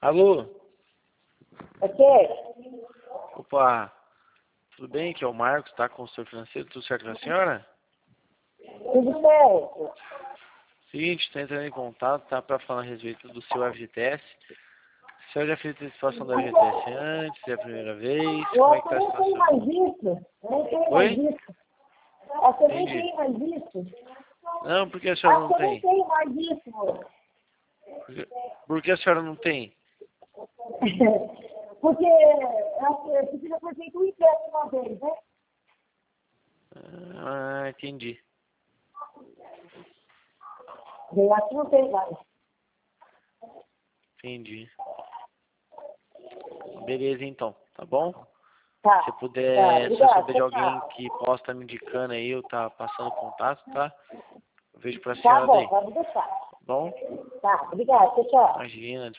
Alô? Ok? Opa, tudo bem? Aqui é o Marcos, tá? Consultor financeiro, tudo certo com a senhora? Tudo certo. Seguinte, tô entrando em contato, tá? Pra falar a respeito do seu FGTS. A senhora já fez a participação do FGTS antes, é a primeira vez? Como é que tá a Eu nem tenho situação? mais isso. Eu nem tenho mais Oi? isso. Acho que eu nem Entendi. tenho mais isso. Não, por que a senhora Acho não que eu nem tem? tenho mais isso, moço. Por que a senhora não tem? Porque eu já foi feito um empréstimo uma vez, né? Ah, entendi. Eu acho que não tem mais. Entendi. Beleza, então, tá bom? Tá. Se Tá, puder, se eu obrigado. souber de alguém Tchau. que possa estar me indicando aí, eu tá passando contato, tá? Eu vejo pra Tá senhora bom, daí, pode deixar. bom? Tá, obrigado. Tchau. Imagina,